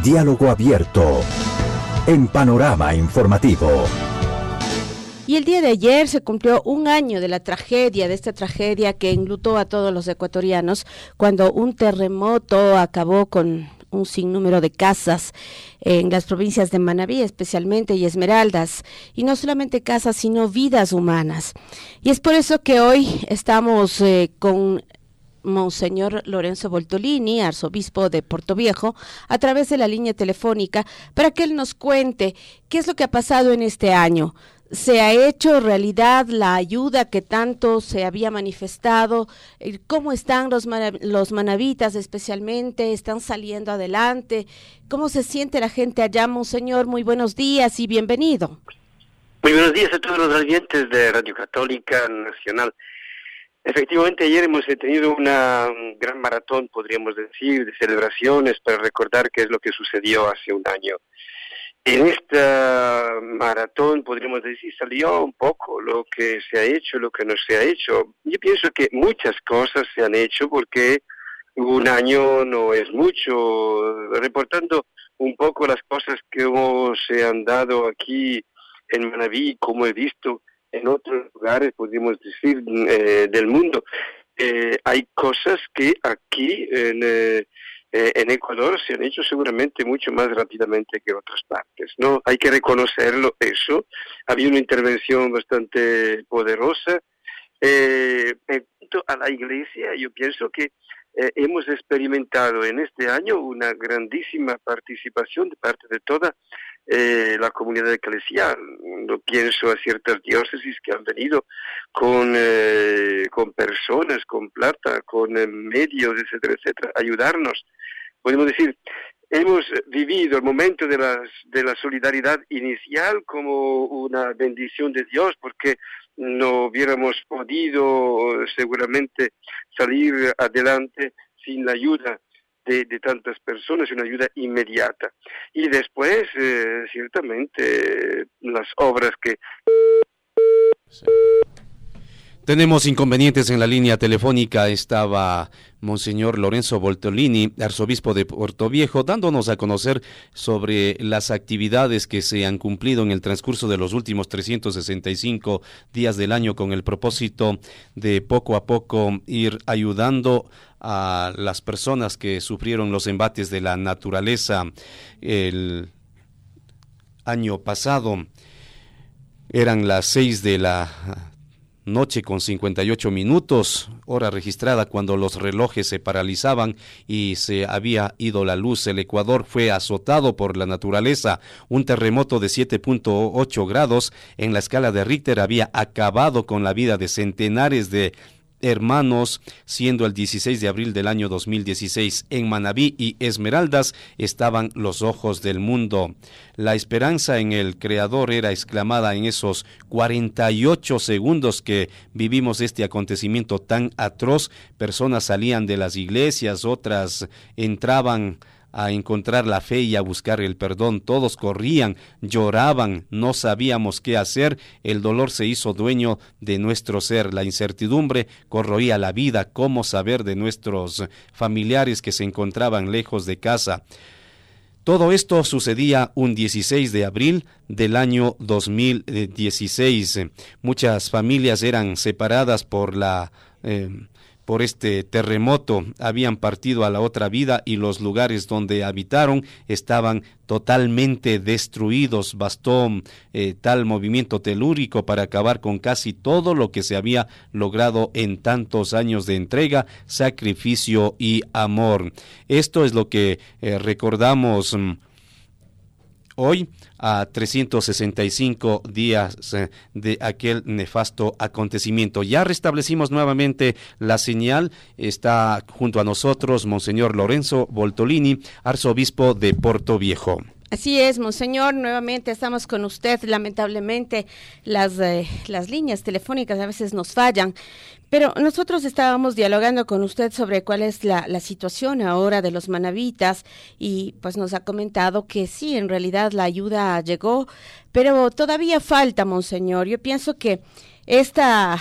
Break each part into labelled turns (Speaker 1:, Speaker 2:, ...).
Speaker 1: diálogo abierto en Panorama Informativo.
Speaker 2: Y el día de ayer se cumplió un año de esta tragedia que enlutó a todos los ecuatorianos cuando un terremoto acabó con un sinnúmero de casas en las provincias de Manabí especialmente y Esmeraldas, y no solamente casas sino vidas humanas. Y es por eso que hoy estamos con Monseñor Lorenzo Voltolini, arzobispo de Portoviejo, a través de la línea telefónica, para que él nos cuente qué es lo que ha pasado en este año. ¿Se ha hecho realidad la ayuda que tanto se había manifestado? ¿Cómo están los manabitas especialmente? ¿Están saliendo adelante? ¿Cómo se siente la gente allá, Monseñor? Muy buenos días y bienvenido.
Speaker 3: Muy buenos días a todos los oyentes de Radio Católica Nacional. Efectivamente, ayer hemos tenido una gran maratón, podríamos decir, de celebraciones para recordar qué es lo que sucedió hace un año. En esta maratón, podríamos decir, salió un poco lo que se ha hecho, lo que no se ha hecho. Yo pienso que muchas cosas se han hecho porque un año no es mucho. Reportando un poco las cosas que se han dado aquí en Manabí, como he visto en otros lugares, podríamos decir, del mundo. Hay cosas que aquí en Ecuador se han hecho seguramente mucho más rápidamente que en otras partes, ¿no? Hay que reconocerlo, eso. Había una intervención bastante poderosa. En cuanto a la Iglesia, yo pienso que hemos experimentado en este año una grandísima participación de parte de toda la comunidad eclesial. No pienso a ciertas diócesis que han venido con personas, con plata, con medios, etcétera, etcétera, ayudarnos. Podemos decir, hemos vivido el momento de la solidaridad inicial como una bendición de Dios, porque no hubiéramos podido seguramente salir adelante sin la ayuda de tantas personas, una ayuda inmediata. Y después, ciertamente, las obras que...
Speaker 4: Sí. Tenemos inconvenientes en la línea telefónica. Estaba Monseñor Lorenzo Voltolini, arzobispo de Portoviejo, dándonos a conocer sobre las actividades que se han cumplido en el transcurso de los últimos 365 días del año con el propósito de poco a poco ir ayudando a las personas que sufrieron los embates de la naturaleza. El año pasado eran las 6 de la noche con 58 minutos, hora registrada cuando los relojes se paralizaban y se había ido la luz. El Ecuador fue azotado por la naturaleza. Un terremoto de 7.8 grados en la escala de Richter había acabado con la vida de centenares de hermanos, siendo el 16 de abril del año 2016. En Manabí y Esmeraldas estaban los ojos del mundo. La esperanza en el Creador era exclamada en esos 48 segundos que vivimos este acontecimiento tan atroz. Personas salían de las iglesias, otras entraban a encontrar la fe y a buscar el perdón. Todos corrían, lloraban, no sabíamos qué hacer. El dolor se hizo dueño de nuestro ser. La incertidumbre corroía la vida. ¿Cómo saber de nuestros familiares que se encontraban lejos de casa? Todo esto sucedía un 16 de abril del año 2016. Muchas familias eran separadas por este terremoto, habían partido a la otra vida y los lugares donde habitaron estaban totalmente destruidos. Bastó tal movimiento telúrico para acabar con casi todo lo que se había logrado en tantos años de entrega, sacrificio y amor. Esto es lo que recordamos hoy, a 365 días de aquel nefasto acontecimiento. Ya restablecimos nuevamente la señal. Está junto a nosotros Monseñor Lorenzo Voltolini, arzobispo de Portoviejo.
Speaker 2: Así es, Monseñor, nuevamente estamos con usted. Lamentablemente las líneas telefónicas a veces nos fallan, pero nosotros estábamos dialogando con usted sobre cuál es la situación ahora de los manabitas y pues nos ha comentado que sí, en realidad la ayuda llegó, pero todavía falta, Monseñor. Yo pienso que esta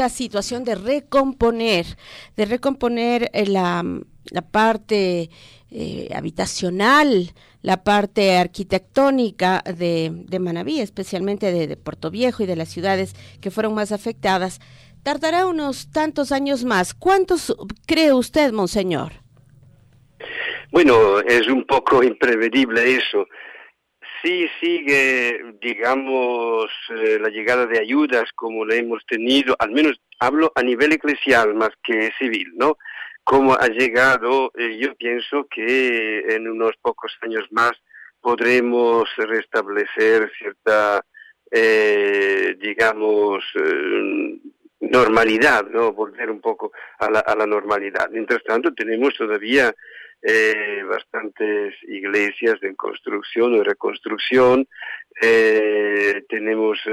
Speaker 2: situación de recomponer la parte habitacional, la parte arquitectónica de Manabí, especialmente de Puerto Viejo y de las ciudades que fueron más afectadas, tardará unos tantos años más. ¿Cuántos cree usted, monseñor?
Speaker 3: Bueno, es un poco imprevedible eso. Sí sigue, digamos, la llegada de ayudas como la hemos tenido, al menos hablo a nivel eclesial más que civil, ¿no? Como ha llegado, yo pienso que en unos pocos años más podremos restablecer cierta, digamos, normalidad, ¿no? Volver un poco a la normalidad. Mientras tanto, tenemos todavía bastantes iglesias en construcción o reconstrucción, tenemos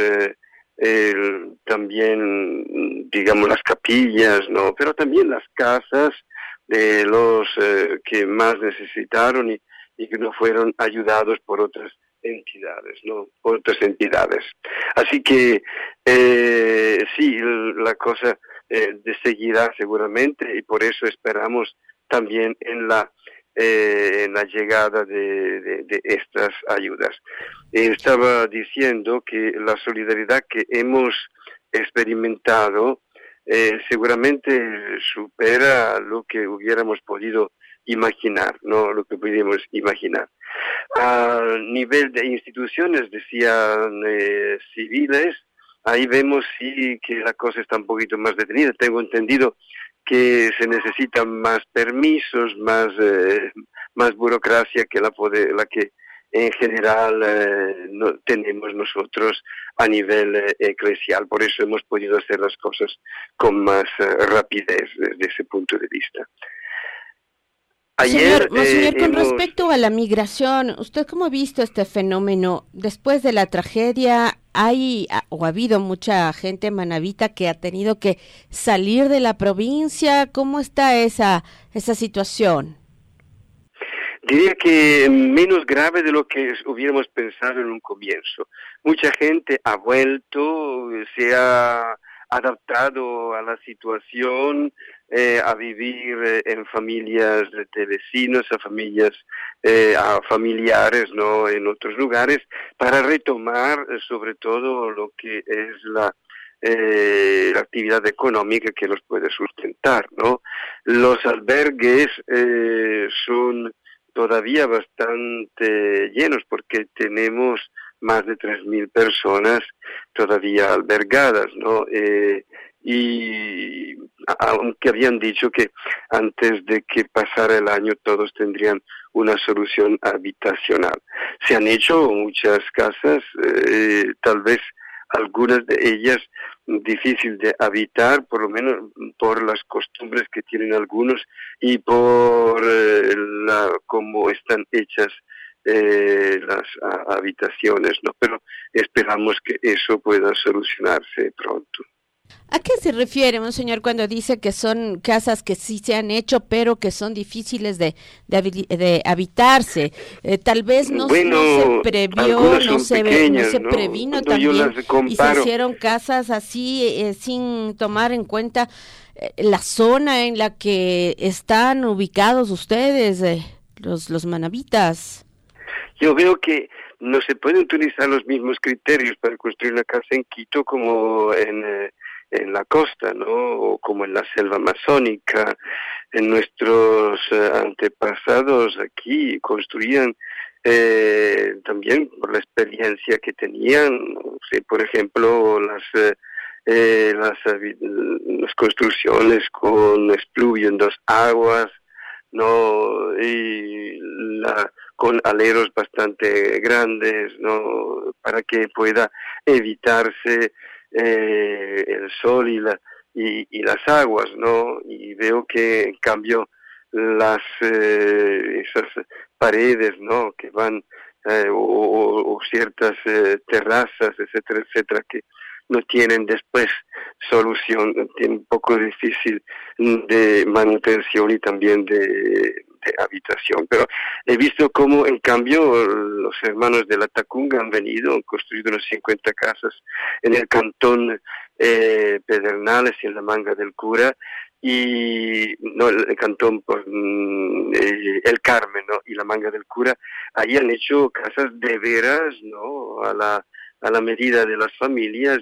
Speaker 3: también, digamos, las capillas, ¿no? Pero también las casas de los que más necesitaron y que no fueron ayudados por otras entidades, ¿no? Por otras entidades. Así que sí, la cosa seguirá seguramente y por eso esperamos también en la llegada de estas ayudas. Estaba diciendo que la solidaridad que hemos experimentado seguramente supera lo que hubiéramos podido imaginar, ¿no? Lo que pudiéramos imaginar. A nivel de instituciones, decían civiles, ahí vemos sí que la cosa está un poquito más detenida. Tengo entendido que se necesitan más permisos, más burocracia que la que en general no tenemos nosotros a nivel eclesial. Por eso hemos podido hacer las cosas con más rapidez desde ese punto de vista.
Speaker 2: Ayer, Monseñor, con respecto a la migración, ¿usted cómo ha visto este fenómeno? Después de la tragedia, ha habido mucha gente manabita que ha tenido que salir de la provincia. ¿Cómo está esa situación?
Speaker 3: Diría que menos grave de lo que hubiéramos pensado en un comienzo. Mucha gente ha vuelto, se ha adaptado a la situación, a vivir en familias de vecinos, a familiares, ¿no? En otros lugares, para retomar sobre todo lo que es la actividad económica que los puede sustentar, ¿no? Los albergues son todavía bastante llenos porque tenemos más de 3.000 personas todavía albergadas, ¿no? Y aunque habían dicho que antes de que pasara el año todos tendrían una solución habitacional. Se han hecho muchas casas, tal vez algunas de ellas difícil de habitar, por lo menos por las costumbres que tienen algunos y por cómo están hechas las habitaciones, ¿no? Pero esperamos que eso pueda solucionarse pronto.
Speaker 2: ¿A qué se refiere, monseñor, cuando dice que son casas que sí se han hecho, pero que son difíciles de habitarse? Tal vez no se previó, no se previno también, y se hicieron casas así sin tomar en cuenta la zona en la que están ubicados ustedes, los manabitas.
Speaker 3: Yo veo que no se pueden utilizar los mismos criterios para construir una casa en Quito como en la costa, ¿no? O como en la selva amazónica. En nuestros antepasados aquí construían también por la experiencia que tenían, por ejemplo, las construcciones con expluvio en 2 aguas, ¿no? Y con aleros bastante grandes, ¿no? Para que pueda evitarse el sol y las aguas, ¿no? Y veo que en cambio esas paredes, ¿no? Que van o ciertas terrazas, etcétera, etcétera, que no tienen después solución, tienen un poco difícil de manutención y también de habitación. Pero he visto cómo, en cambio, los hermanos de la Tacunga han venido, han construido unas 50 casas en el cantón Pedernales y en la Manga del Cura, y no el cantón El Carmen, ¿no? Y la Manga del Cura, ahí han hecho casas de veras, ¿no? A la medida de las familias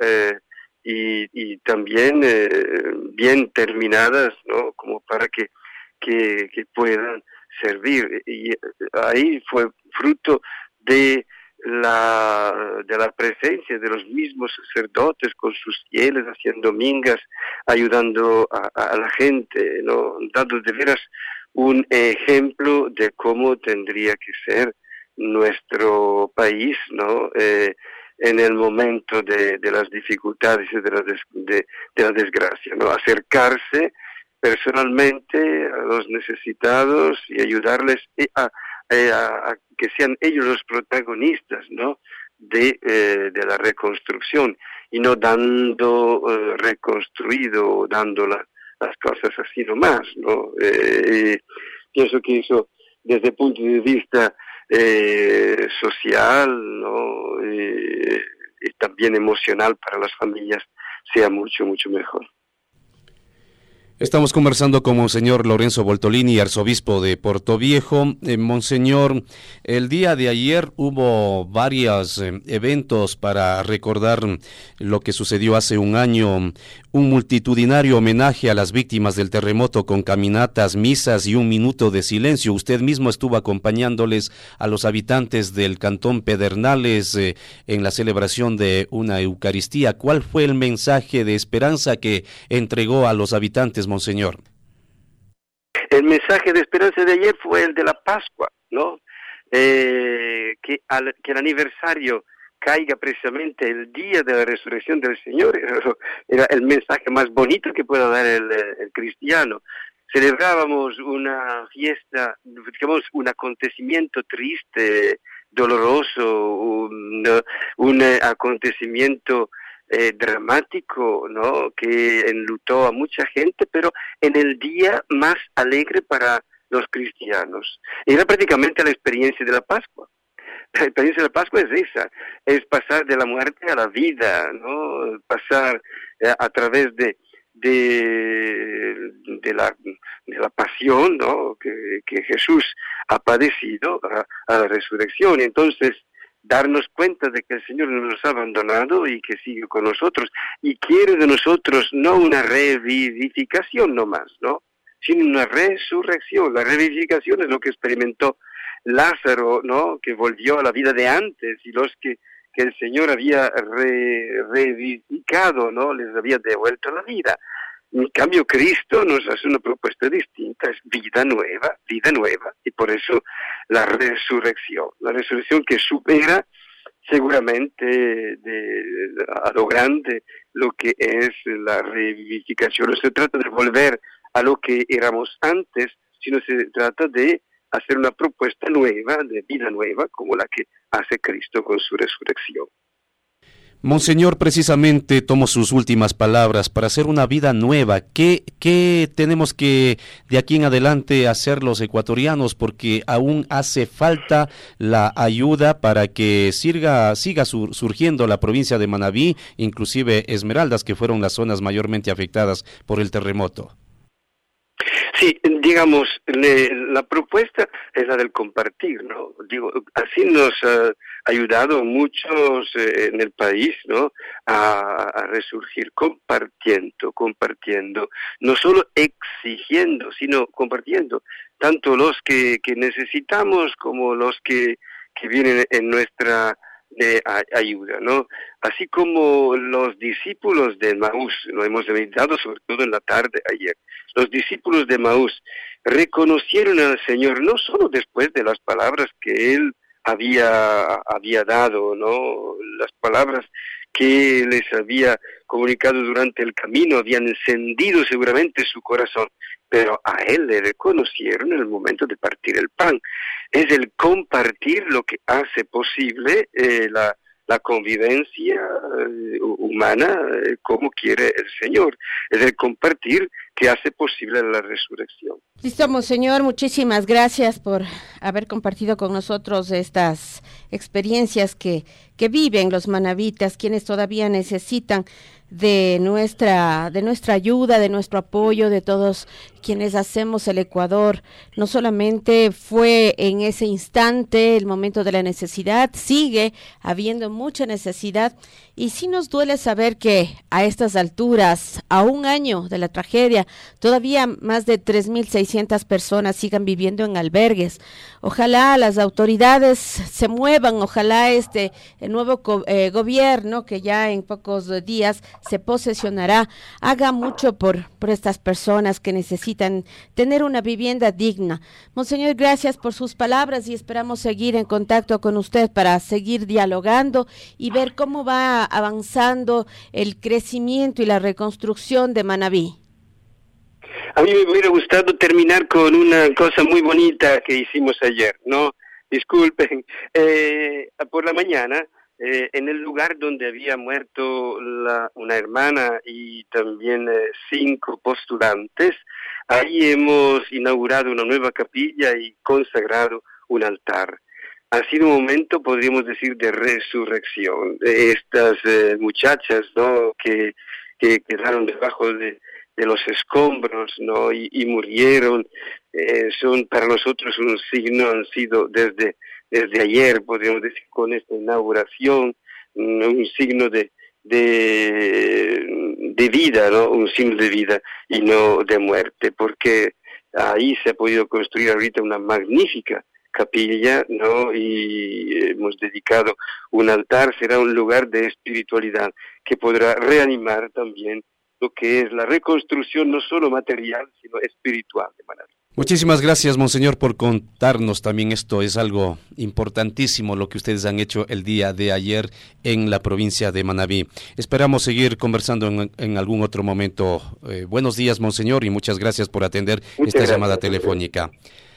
Speaker 3: y también bien terminadas, ¿no? Como para que puedan servir. Y ahí fue fruto de la presencia de los mismos sacerdotes con sus fieles, haciendo mingas, ayudando a la gente, ¿no? Dando de veras un ejemplo de cómo tendría que ser nuestro país, ¿no? En el momento de las dificultades y de la desgracia, ¿no? Acercarse personalmente a los necesitados y ayudarles a que sean ellos los protagonistas, ¿no? de la reconstrucción y no dando reconstruido, dando las cosas así nomás, ¿no? Pienso que eso desde el punto de vista social, ¿no? Y también emocional para las familias sea mucho, mucho mejor.
Speaker 4: Estamos conversando con Monseñor Lorenzo Voltolini, arzobispo de Portoviejo. Monseñor, el día de ayer hubo varios eventos para recordar lo que sucedió hace un año, un multitudinario homenaje a las víctimas del terremoto con caminatas, misas y un minuto de silencio. Usted mismo estuvo acompañándoles a los habitantes del Cantón Pedernales en la celebración de una Eucaristía. ¿Cuál fue el mensaje de esperanza que entregó a los habitantes, Monseñor?
Speaker 3: El mensaje de esperanza de ayer fue el de la Pascua, ¿no? Que el aniversario caiga precisamente el día de la resurrección del Señor, era el mensaje más bonito que pueda dar el cristiano. Celebrábamos una fiesta, digamos, un acontecimiento triste, doloroso, un acontecimiento dramático, ¿no? Que enlutó a mucha gente, pero en el día más alegre para los cristianos. Era prácticamente la experiencia de la Pascua. La experiencia de la Pascua es esa, es pasar de la muerte a la vida, ¿no? Pasar a través de la pasión, ¿no? que Jesús ha padecido a la resurrección. Entonces, darnos cuenta de que el Señor no nos ha abandonado y que sigue con nosotros y quiere de nosotros no una revivificación nomás, ¿no? Sino una resurrección. La revivificación es lo que experimentó Lázaro, ¿no? Que volvió a la vida de antes y los que el Señor había revivificado, ¿no? Les había devuelto la vida. En cambio, Cristo nos hace una propuesta distinta, es vida nueva, y por eso la resurrección que supera seguramente a lo grande lo que es la revivificación. No se trata de volver a lo que éramos antes, sino se trata de hacer una propuesta nueva, de vida nueva, como la que hace Cristo con su resurrección.
Speaker 4: Monseñor, precisamente tomo sus últimas palabras para hacer una vida nueva. ¿Qué tenemos que de aquí en adelante hacer los ecuatorianos? Porque aún hace falta la ayuda para que siga surgiendo la provincia de Manabí, inclusive Esmeraldas, que fueron las zonas mayormente afectadas por el terremoto.
Speaker 3: Sí, digamos, la propuesta es la del compartir, ¿no? Digo, así nos ha ayudado muchos en el país, ¿no? A resurgir, compartiendo, no solo exigiendo, sino compartiendo, tanto los que necesitamos como los que vienen en nuestra ayuda, ¿no? Así como los discípulos de Emaús, lo hemos meditado sobre todo en la tarde ayer, los discípulos de Emaús reconocieron al Señor no solo después de las palabras que Él había dado, ¿no? Las palabras que les había comunicado durante el camino habían encendido seguramente su corazón, pero a Él le reconocieron en el momento de partir el pan. Es el compartir lo que hace posible la convivencia humana como quiere el Señor. Es el compartir que hace posible la resurrección.
Speaker 2: Listo, monseñor, muchísimas gracias por haber compartido con nosotros estas experiencias que viven los manabitas, quienes todavía necesitan de nuestra ayuda, de nuestro apoyo, de todos quienes hacemos el Ecuador. No solamente fue en ese instante el momento de la necesidad, sigue habiendo mucha necesidad, y sí nos duele saber que a estas alturas, a un año de la tragedia, todavía más de 3.600 personas sigan viviendo en albergues. Ojalá las autoridades se muevan, ojalá el nuevo gobierno, que ya en pocos días se posesionará, haga mucho por estas personas que necesitan tener una vivienda digna. Monseñor, gracias por sus palabras y esperamos seguir en contacto con usted para seguir dialogando y ver cómo va avanzando el crecimiento y la reconstrucción de Manabí.
Speaker 3: A mí me hubiera gustado terminar con una cosa muy bonita que hicimos ayer, ¿no? Disculpen, por la mañana, en el lugar donde había muerto una hermana y también 5 postulantes, ahí hemos inaugurado una nueva capilla y consagrado un altar. Ha sido un momento, podríamos decir, de resurrección. Estas muchachas, ¿no?, que quedaron debajo de los escombros, ¿no?, y murieron, son para nosotros un signo, han sido desde ayer, podríamos decir, con esta inauguración, un signo de vida, ¿no?, un signo de vida y no de muerte, porque ahí se ha podido construir ahorita una magnífica capilla, ¿no?, y hemos dedicado un altar. Será un lugar de espiritualidad que podrá reanimar también lo que es la reconstrucción, no solo material, sino espiritual de Manabí.
Speaker 4: Muchísimas gracias, monseñor, por contarnos también esto. Es algo importantísimo lo que ustedes han hecho el día de ayer en la provincia de Manabí. Esperamos seguir conversando en algún otro momento. Buenos días, monseñor, y muchas gracias por atender esta llamada telefónica.